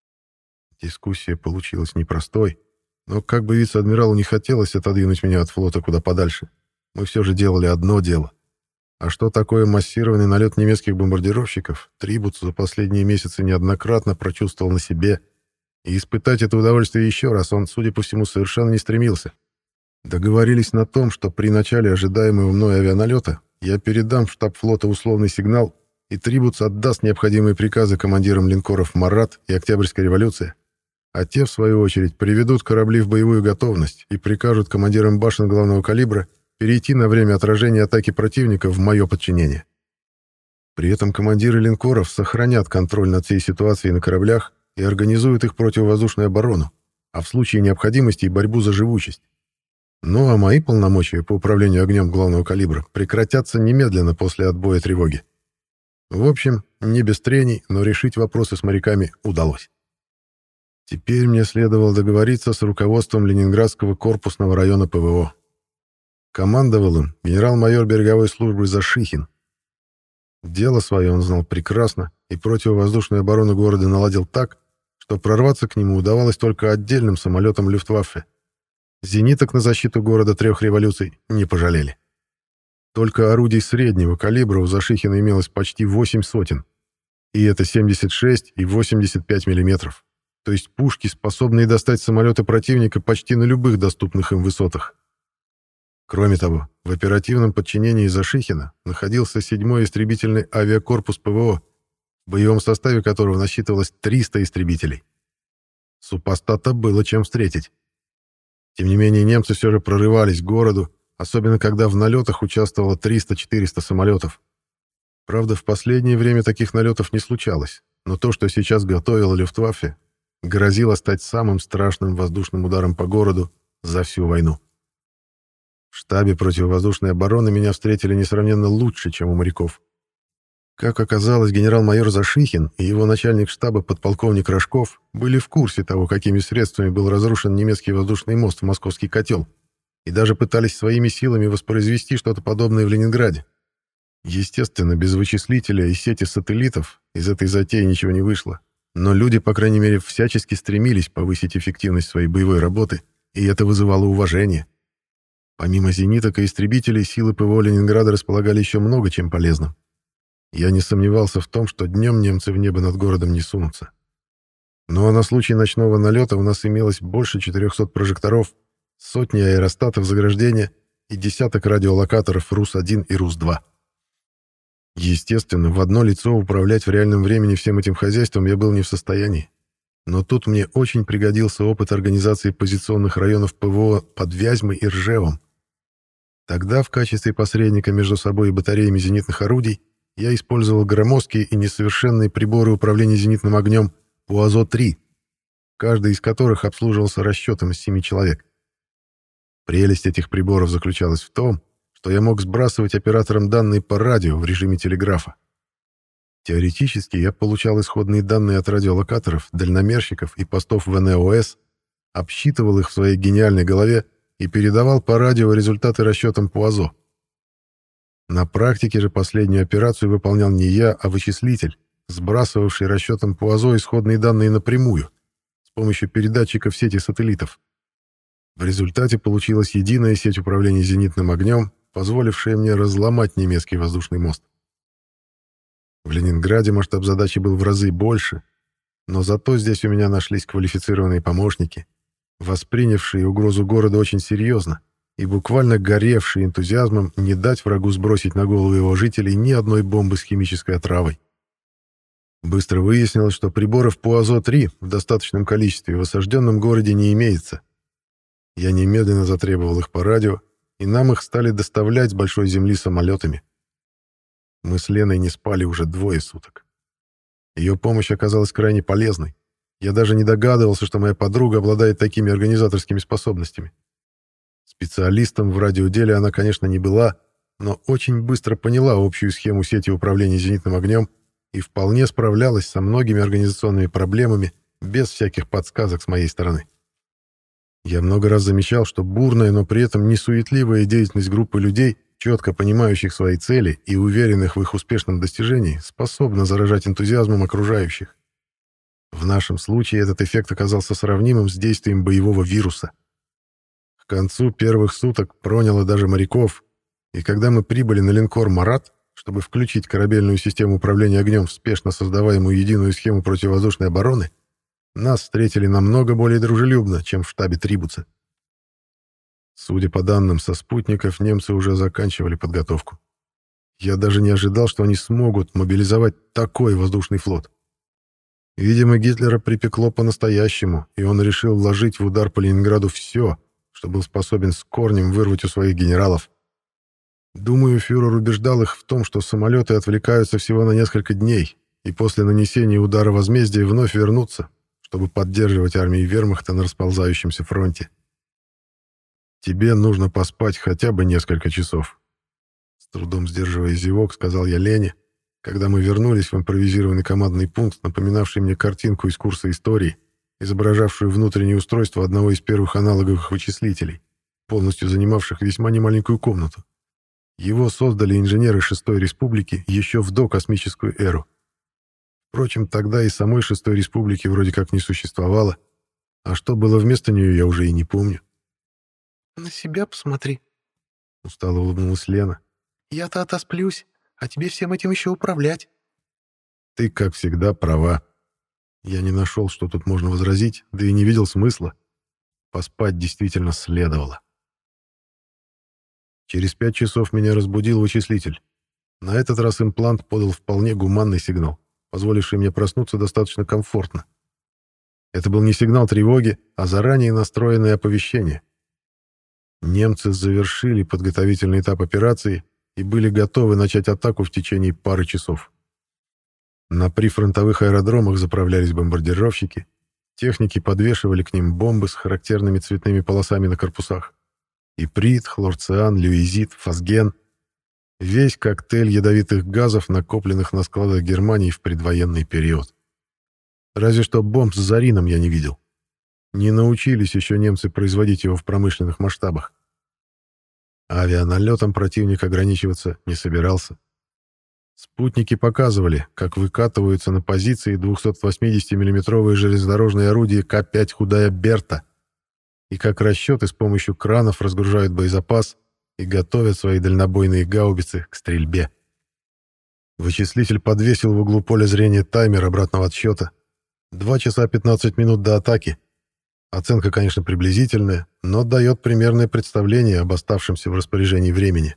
Дискуссия получилась непростой, но как бы вице-адмиралу не хотелось отодвинуть меня от флота куда подальше, мы все же делали одно дело. А что такое массированный налет немецких бомбардировщиков, Трибуц за последние месяцы неоднократно прочувствовал на себе, и испытать это удовольствие еще раз он, судя по всему, совершенно не стремился. Договорились на том, что при начале ожидаемого мной авианалета я передам в штаб флота условный сигнал, и Трибуц отдаст необходимые приказы командирам линкоров «Марат» и «Октябрьская революция», а те, в свою очередь, приведут корабли в боевую готовность и прикажут командирам башен главного калибра перейти на время отражения атаки противника в мое подчинение. При этом командиры линкоров сохранят контроль над всей ситуацией на кораблях и организуют их противовоздушную оборону, а в случае необходимости и борьбу за живучесть. Ну а мои полномочия по управлению огнем главного калибра прекратятся немедленно после отбоя тревоги. В общем, не без трений, но решить вопросы с моряками удалось. Теперь мне следовало договориться с руководством Ленинградского корпусного района ПВО. Командовал им генерал-майор береговой службы Зашихин. Дело свое он знал прекрасно и противовоздушную оборону города наладил так, что прорваться к нему удавалось только отдельным самолетам Люфтваффе. Зениток на защиту города 3 революций не пожалели. Только орудий среднего калибра у Зашихина имелось почти 8 сотен. И это 76 и 85 миллиметров. То есть пушки, способные достать самолеты противника почти на любых доступных им высотах. Кроме того, в оперативном подчинении Зашихина находился 7-й истребительный авиакорпус ПВО, в боевом составе которого насчитывалось 300 истребителей. Супостата было чем встретить. Тем не менее, немцы все же прорывались к городу, особенно когда в налетах участвовало 300-400 самолетов. Правда, в последнее время таких налетов не случалось, но то, что сейчас готовила Люфтваффе, грозило стать самым страшным воздушным ударом по городу за всю войну. В штабе противовоздушной обороны меня встретили несравненно лучше, чем у моряков. Как оказалось, генерал-майор Зашихин и его начальник штаба подполковник Рожков были в курсе того, какими средствами был разрушен немецкий воздушный мост в Московский котел, и даже пытались своими силами воспроизвести что-то подобное в Ленинграде. Естественно, без вычислителя и сети сателлитов из этой затеи ничего не вышло, но люди, по крайней мере, всячески стремились повысить эффективность своей боевой работы, и это вызывало уважение. Помимо зениток и истребителей, силы ПВО Ленинграда располагали еще много чем полезным. Я не сомневался в том, что днем немцы в небо над городом не сунутся. Ну а на случай ночного налета у нас имелось больше 400 прожекторов, сотни аэростатов заграждения и десяток радиолокаторов РУС-1 и РУС-2. Естественно, в одно лицо управлять в реальном времени всем этим хозяйством я был не в состоянии. Но тут мне очень пригодился опыт организации позиционных районов ПВО под Вязьмой и Ржевом. Тогда в качестве посредника между собой и батареями зенитных орудий я использовал громоздкие и несовершенные приборы управления зенитным огнем УАЗО-3, каждый из которых обслуживался расчетом из 7 человек. Прелесть этих приборов заключалась в том, что я мог сбрасывать операторам данные по радио в режиме телеграфа. Теоретически я получал исходные данные от радиолокаторов, дальномерщиков и постов ВНОС, обсчитывал их в своей гениальной голове и передавал по радио результаты расчетам по УАЗО. На практике же последнюю операцию выполнял не я, а вычислитель, сбрасывавший расчетом по УАЗО исходные данные напрямую, с помощью передатчиков сети сателлитов. В результате получилась единая сеть управления зенитным огнем, позволившая мне разломать немецкий воздушный мост. В Ленинграде масштаб задачи был в разы больше, но зато здесь у меня нашлись квалифицированные помощники, воспринявшие угрозу города очень серьезно и буквально горевшие энтузиазмом не дать врагу сбросить на голову его жителей ни одной бомбы с химической отравой. Быстро выяснилось, что приборов по УАЗО-3 в достаточном количестве в осажденном городе не имеется. Я немедленно затребовал их по радио, и нам их стали доставлять с большой земли самолетами. Мы с Леной не спали уже 2 суток. Ее помощь оказалась крайне полезной. Я даже не догадывался, что моя подруга обладает такими организаторскими способностями. Специалистом в радиоделе она, конечно, не была, но очень быстро поняла общую схему сети управления зенитным огнем и вполне справлялась со многими организационными проблемами без всяких подсказок с моей стороны. Я много раз замечал, что бурная, но при этом несуетливая деятельность группы людей, четко понимающих свои цели и уверенных в их успешном достижении, способна заражать энтузиазмом окружающих. В нашем случае этот эффект оказался сравнимым с действием боевого вируса. К концу первых суток проняло даже моряков, и когда мы прибыли на линкор «Марат», чтобы включить корабельную систему управления огнем в спешно создаваемую единую схему противовоздушной обороны, нас встретили намного более дружелюбно, чем в штабе Трибуца. Судя по данным со спутников, немцы уже заканчивали подготовку. Я даже не ожидал, что они смогут мобилизовать такой воздушный флот. Видимо, Гитлера припекло по-настоящему, и он решил вложить в удар по Ленинграду все, что был способен с корнем вырвать у своих генералов. Думаю, фюрер убеждал их в том, что самолеты отвлекаются всего на несколько дней, и после нанесения удара возмездия вновь вернутся, чтобы поддерживать армии вермахта на расползающемся фронте. «Тебе нужно поспать хотя бы несколько часов», — с трудом сдерживая зевок, сказал я Лене, когда мы вернулись в импровизированный командный пункт, напоминавший мне картинку из курса истории, изображавшую внутреннее устройство одного из первых аналоговых вычислителей, полностью занимавших весьма немаленькую комнату. Его создали инженеры Шестой Республики еще в докосмическую эру. Впрочем, тогда и самой Шестой Республики вроде как не существовало, а что было вместо нее, я уже и не помню. «На себя посмотри», — устало улыбнулась Лена. «Я-то отосплюсь, а тебе всем этим еще управлять». «Ты, как всегда, права». Я не нашел, что тут можно возразить, да и не видел смысла. Поспать действительно следовало. Через 5 часов меня разбудил вычислитель. На этот раз имплант подал вполне гуманный сигнал, позволивший мне проснуться достаточно комфортно. Это был не сигнал тревоги, а заранее настроенное оповещение. Немцы завершили подготовительный этап операции и были готовы начать атаку в течение пары часов. На прифронтовых аэродромах заправлялись бомбардировщики, техники подвешивали к ним бомбы с характерными цветными полосами на корпусах. Иприт, хлорциан, люизит, фосген. Весь коктейль ядовитых газов, накопленных на складах Германии в предвоенный период. Разве что бомб с зарином я не видел. Не научились еще немцы производить его в промышленных масштабах. Авианалетом противник ограничиваться не собирался. Спутники показывали, как выкатываются на позиции 280 миллиметровые железнодорожные орудия К-5 «Худая Берта» и как расчеты с помощью кранов разгружают боезапас и готовят свои дальнобойные гаубицы к стрельбе. Вычислитель подвесил в углу поля зрения таймер обратного отсчета. 2 часа 15 минут до атаки. Оценка, конечно, приблизительная, но дает примерное представление об оставшемся в распоряжении времени.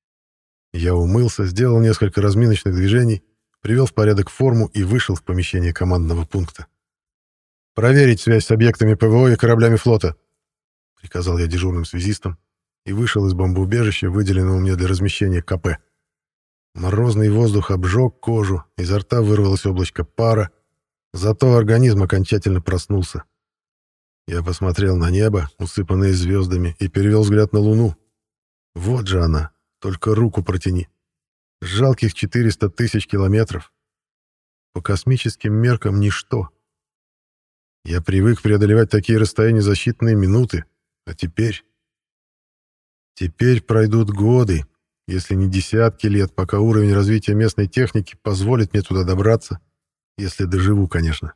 Я умылся, сделал несколько разминочных движений, привел в порядок форму и вышел в помещение командного пункта. «Проверить связь с объектами ПВО и кораблями флота», — приказал я дежурным связистам и вышел из бомбоубежища, выделенного мне для размещения КП. Морозный воздух обжег кожу, изо рта вырвалось облачко пара, зато организм окончательно проснулся. Я посмотрел на небо, усыпанное звездами, и перевел взгляд на Луну. Вот же она, только руку протяни. Жалких 400 тысяч километров. По космическим меркам ничто. Я привык преодолевать такие расстояния за считанные минуты, а теперь... Теперь пройдут годы, если не десятки лет, пока уровень развития местной техники позволит мне туда добраться, если доживу, конечно.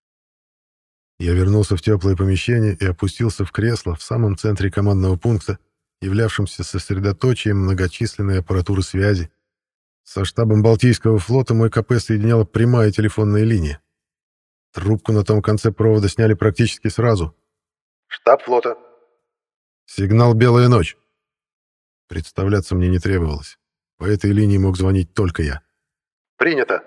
Я вернулся в теплое помещение и опустился в кресло в самом центре командного пункта, являвшемся сосредоточием многочисленной аппаратуры связи. Со штабом Балтийского флота мой КП соединяла прямая телефонная линия. Трубку на том конце провода сняли практически сразу. «Штаб флота». «Сигнал «Белая ночь». Представляться мне не требовалось. По этой линии мог звонить только я. «Принято».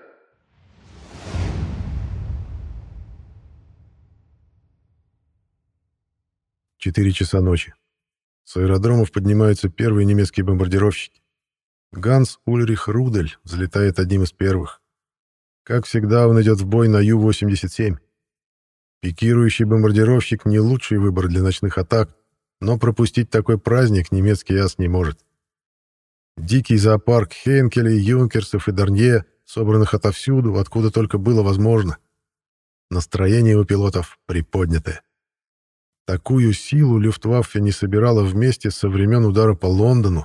Четыре часа ночи. С аэродромов поднимаются первые немецкие бомбардировщики. Ганс Ульрих Рудель взлетает одним из первых. Как всегда, он идет в бой на Ю-87. Пикирующий бомбардировщик — не лучший выбор для ночных атак, но пропустить такой праздник немецкий ас не может. Дикий зоопарк Хейнкелей, Юнкерсов и Дарнье, собранных отовсюду, откуда только было возможно. Настроение у пилотов приподнятое. Такую силу Люфтваффе не собирала вместе со времен удара по Лондону.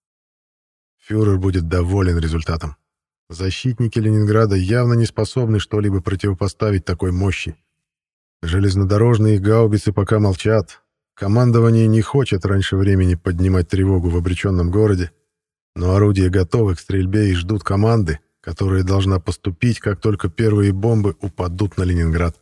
Фюрер будет доволен результатом. Защитники Ленинграда явно не способны что-либо противопоставить такой мощи. Железнодорожные гаубицы пока молчат. Командование не хочет раньше времени поднимать тревогу в обреченном городе, но орудия готовы к стрельбе и ждут команды, которая должна поступить, как только первые бомбы упадут на Ленинград.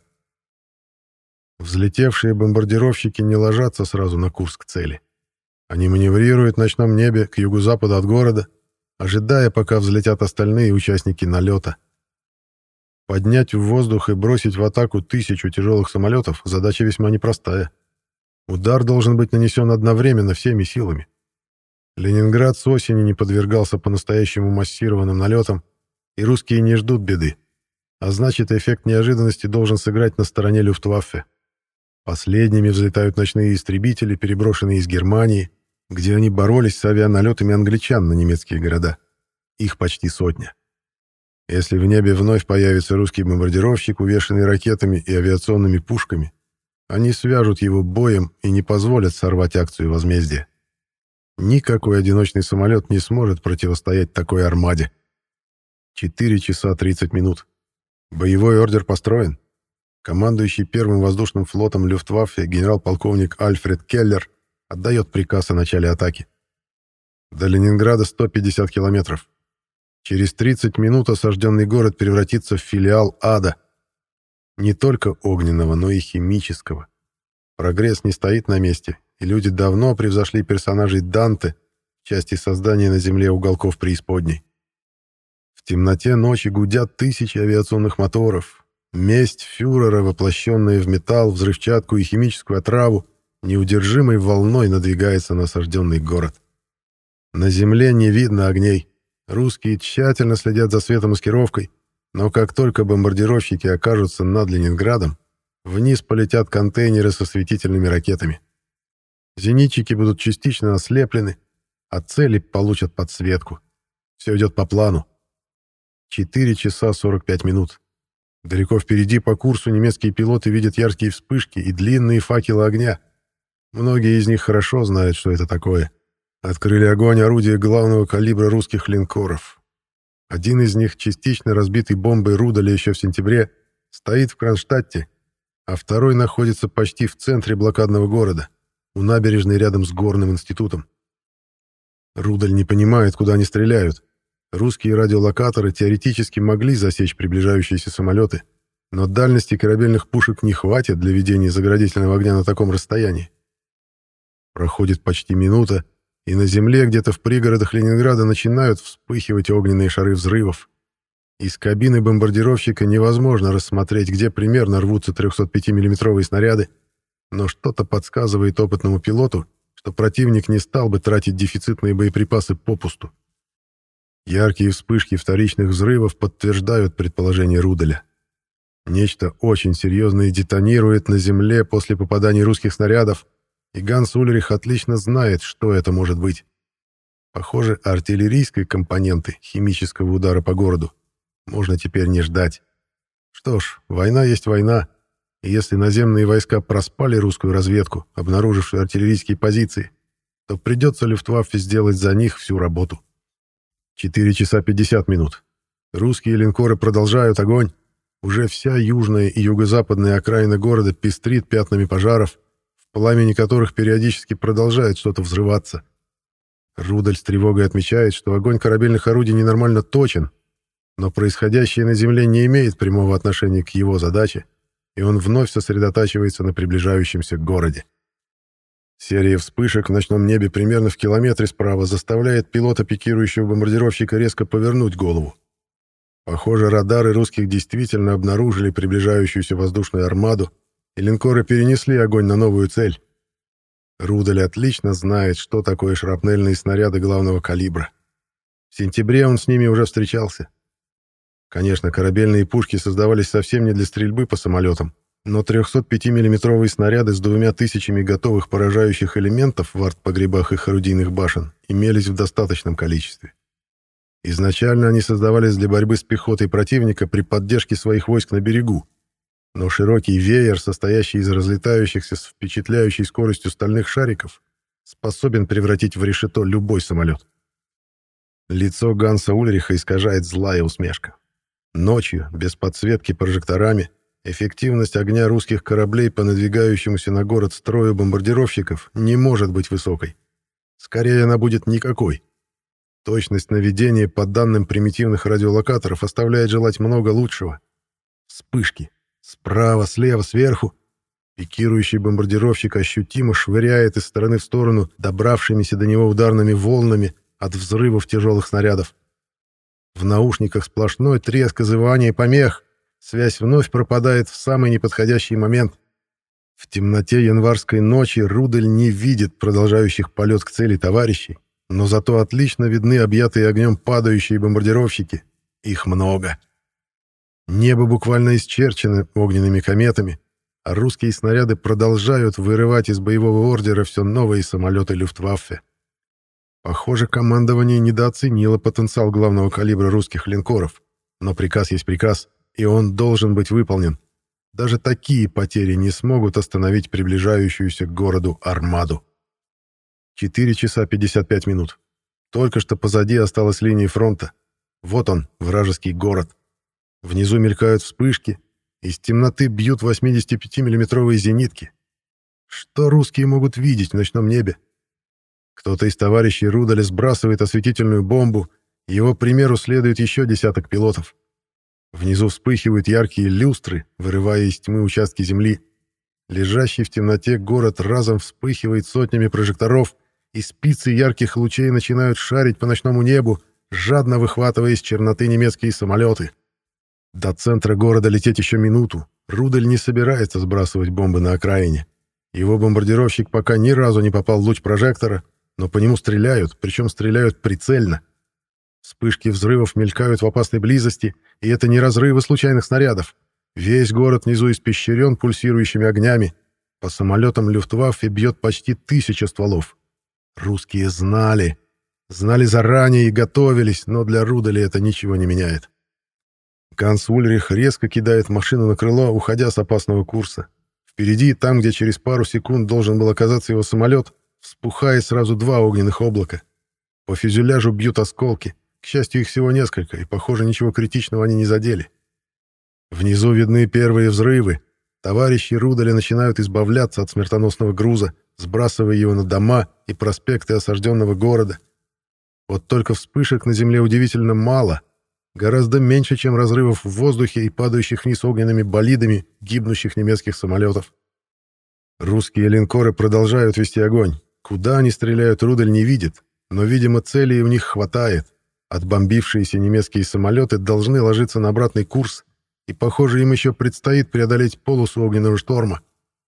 Взлетевшие бомбардировщики не ложатся сразу на курс к цели. Они маневрируют в ночном небе к юго-западу от города, ожидая, пока взлетят остальные участники налета. Поднять в воздух и бросить в атаку 1000 тяжелых самолетов — задача весьма непростая. Удар должен быть нанесен одновременно всеми силами. Ленинград с осени не подвергался по-настоящему массированным налетам, и русские не ждут беды. А значит, эффект неожиданности должен сыграть на стороне Люфтваффе. Последними взлетают ночные истребители, переброшенные из Германии, где они боролись с авианалетами англичан на немецкие города. Их почти 100. Если в небе вновь появится русский бомбардировщик, увешанный ракетами и авиационными пушками, они свяжут его боем и не позволят сорвать акцию возмездия. Никакой одиночный самолет не сможет противостоять такой армаде. 4 часа 30 минут. Боевой ордер построен. Командующий первым воздушным флотом Люфтваффе генерал-полковник Альфред Келлер отдает приказ о начале атаки. До Ленинграда 150 километров. Через 30 минут осажденный город превратится в филиал ада. Не только огненного, но и химического. Прогресс не стоит на месте, и люди давно превзошли персонажей Данте в части создания на Земле уголков преисподней. В темноте ночи гудят тысячи авиационных моторов. Месть фюрера, воплощенная в металл, взрывчатку и химическую отраву, неудержимой волной надвигается на осажденный город. На земле не видно огней. Русские тщательно следят за светомаскировкой, но как только бомбардировщики окажутся над Ленинградом, вниз полетят контейнеры со светительными ракетами. Зенитчики будут частично ослеплены, а цели получат подсветку. Все идет по плану. 4 часа 45 минут. Далеко впереди по курсу немецкие пилоты видят яркие вспышки и длинные факелы огня. Многие из них хорошо знают, что это такое. Открыли огонь орудия главного калибра русских линкоров. Один из них, частично разбитый бомбой Рудаля еще в сентябре, стоит в Кронштадте, а второй находится почти в центре блокадного города, у набережной рядом с горным институтом. Рудаль не понимает, куда они стреляют. Русские радиолокаторы теоретически могли засечь приближающиеся самолеты, но дальности корабельных пушек не хватит для ведения заградительного огня на таком расстоянии. Проходит почти минута, и на земле где-то в пригородах Ленинграда начинают вспыхивать огненные шары взрывов. Из кабины бомбардировщика невозможно рассмотреть, где примерно рвутся 305 миллиметровые снаряды, но что-то подсказывает опытному пилоту, что противник не стал бы тратить дефицитные боеприпасы попусту. Яркие вспышки вторичных взрывов подтверждают предположение Рудаля. Нечто очень серьезное детонирует на земле после попаданий русских снарядов, и Ганс Ульрих отлично знает, что это может быть. Похоже, артиллерийской компоненты химического удара по городу можно теперь не ждать. Что ж, война есть война, и если наземные войска проспали русскую разведку, обнаружившую артиллерийские позиции, то придется Люфтваффе сделать за них всю работу. 4 часа 50 минут. Русские линкоры продолжают огонь. Уже вся южная и юго-западная окраина города пестрит пятнами пожаров, в пламени которых периодически продолжает что-то взрываться. Рудаль с тревогой отмечает, что огонь корабельных орудий ненормально точен, но происходящее на земле не имеет прямого отношения к его задаче, и он вновь сосредотачивается на приближающемся городе. Серия вспышек в ночном небе примерно в километре справа заставляет пилота пикирующего бомбардировщика резко повернуть голову. Похоже, радары русских действительно обнаружили приближающуюся воздушную армаду, и линкоры перенесли огонь на новую цель. Рудаль отлично знает, что такое шрапнельные снаряды главного калибра. В сентябре он с ними уже встречался. Конечно, корабельные пушки создавались совсем не для стрельбы по самолетам, но 305 миллиметровые снаряды с 2000 готовых поражающих элементов в артпогребах их орудийных башен имелись в достаточном количестве. Изначально они создавались для борьбы с пехотой противника при поддержке своих войск на берегу, но широкий веер, состоящий из разлетающихся с впечатляющей скоростью стальных шариков, способен превратить в решето любой самолет. Лицо Ганса Ульриха искажает злая усмешка. Ночью, без подсветки прожекторами, эффективность огня русских кораблей по надвигающемуся на город строю бомбардировщиков не может быть высокой. Скорее, она будет никакой. Точность наведения по данным примитивных радиолокаторов оставляет желать много лучшего. Вспышки. Справа, слева, сверху. Пикирующий бомбардировщик ощутимо швыряет из стороны в сторону добравшимися до него ударными волнами от взрывов тяжелых снарядов. В наушниках сплошной треск озывания и помех. Связь вновь пропадает в самый неподходящий момент. В темноте январской ночи Рудель не видит продолжающих полет к цели товарищей, но зато отлично видны объятые огнем падающие бомбардировщики. Их много. Небо буквально исчерчено огненными кометами, а русские снаряды продолжают вырывать из боевого ордера все новые самолеты Люфтваффе. Похоже, командование недооценило потенциал главного калибра русских линкоров, но приказ есть приказ, и он должен быть выполнен. Даже такие потери не смогут остановить приближающуюся к городу армаду. 4 часа 55 минут. Только что позади осталась линия фронта. Вот он, вражеский город. Внизу мелькают вспышки, из темноты бьют 85-миллиметровые зенитки. Что русские могут видеть в ночном небе? Кто-то из товарищей Рудаля сбрасывает осветительную бомбу, его примеру следует еще десяток пилотов. Внизу вспыхивают яркие люстры, вырывая из тьмы участки земли. Лежащий в темноте город разом вспыхивает сотнями прожекторов, и спицы ярких лучей начинают шарить по ночному небу, жадно выхватывая из черноты немецкие самолеты. До центра города лететь еще минуту. Рудель не собирается сбрасывать бомбы на окраине. Его бомбардировщик пока ни разу не попал в луч прожектора, но по нему стреляют, причем стреляют прицельно. Вспышки взрывов мелькают в опасной близости, и это не разрывы случайных снарядов. Весь город внизу испещрен пульсирующими огнями. По самолетам Люфтваффе бьет почти 1000 стволов. Русские знали заранее и готовились, но для Руделя это ничего не меняет. Ганс Ульрих резко кидает машину на крыло, уходя с опасного курса. Впереди, там, где через пару секунд должен был оказаться его самолет, вспухает сразу 2 огненных облака. По фюзеляжу бьют осколки. К счастью, их всего несколько, и, похоже, ничего критичного они не задели. Внизу видны первые взрывы. Товарищи Руделя начинают избавляться от смертоносного груза, сбрасывая его на дома и проспекты осажденного города. Вот только вспышек на земле удивительно мало, гораздо меньше, чем разрывов в воздухе и падающих вниз огненными болидами гибнущих немецких самолетов. Русские линкоры продолжают вести огонь. Куда они стреляют, Рудель не видит, но, видимо, целей у них хватает. Отбомбившиеся немецкие самолеты должны ложиться на обратный курс, и, похоже, им еще предстоит преодолеть полосу огненного шторма.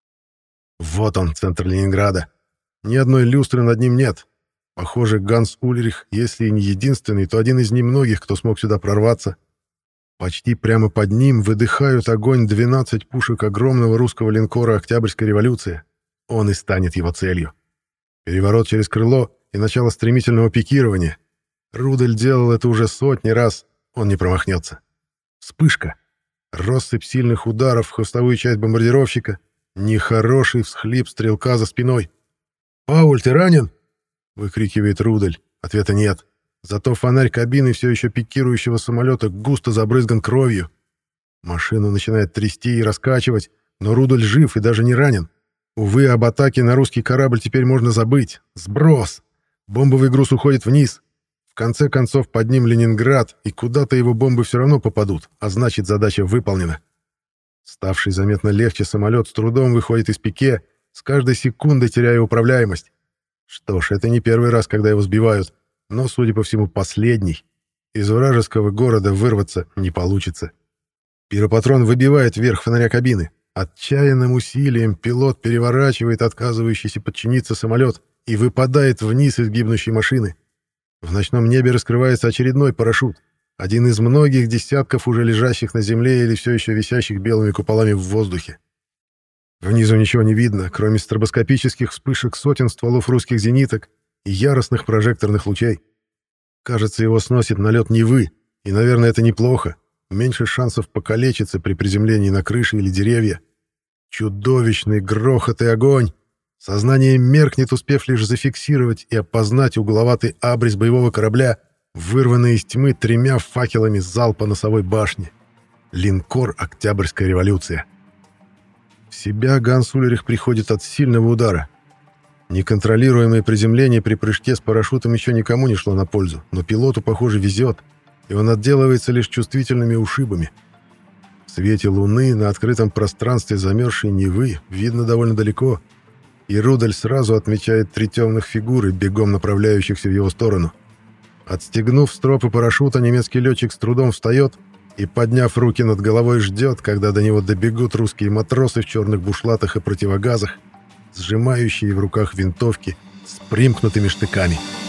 Вот он, центр Ленинграда. Ни одной люстры над ним нет. Похоже, Ганс Ульрих, если и не единственный, то один из немногих, кто смог сюда прорваться. Почти прямо под ним выдыхают огонь 12 пушек огромного русского линкора «Октябрьская революция». Он и станет его целью. Переворот через крыло и начало стремительного пикирования. Рудель делал это уже сотни раз, он не промахнется. Вспышка. Россыпь сильных ударов в хвостовую часть бомбардировщика. Нехороший всхлип стрелка за спиной. «Пауль, ты ранен?» — выкрикивает Рудель. Ответа нет. Зато фонарь кабины все еще пикирующего самолета густо забрызган кровью. Машину начинает трясти и раскачивать, но Рудель жив и даже не ранен. Увы, об атаке на русский корабль теперь можно забыть. Сброс. Бомбовый груз уходит вниз. В конце концов, под ним Ленинград, и куда-то его бомбы все равно попадут, а значит, задача выполнена. Ставший заметно легче самолет с трудом выходит из пике, с каждой секундой теряя управляемость. Что ж, это не первый раз, когда его сбивают, но, судя по всему, последний. Из вражеского города вырваться не получится. Пиропатрон выбивает верх фонаря кабины. Отчаянным усилием пилот переворачивает отказывающийся подчиниться самолет и выпадает вниз из гибнущей машины. В ночном небе раскрывается очередной парашют. Один из многих десятков уже лежащих на земле или все еще висящих белыми куполами в воздухе. Внизу ничего не видно, кроме стробоскопических вспышек сотен стволов русских зениток и яростных прожекторных лучей. Кажется, его сносит на лед Невы, и, наверное, это неплохо. Меньше шансов покалечиться при приземлении на крыши или деревья. Чудовищный грохот и огонь. Сознание меркнет, успев лишь зафиксировать и опознать угловатый абрис боевого корабля, вырванный из тьмы 3 факелами залпа носовой башни. Линкор «Октябрьская революция». В себя Ганс Ульрих приходит от сильного удара. Неконтролируемое приземление при прыжке с парашютом еще никому не шло на пользу, но пилоту, похоже, везет, и он отделывается лишь чувствительными ушибами. В свете луны на открытом пространстве замерзшей Невы видно довольно далеко, и Рудель сразу отмечает 3 темных фигуры, бегом направляющихся в его сторону. Отстегнув стропы парашюта, немецкий летчик с трудом встает и, подняв руки над головой, ждет, когда до него добегут русские матросы в черных бушлатах и противогазах, сжимающие в руках винтовки с примкнутыми штыками.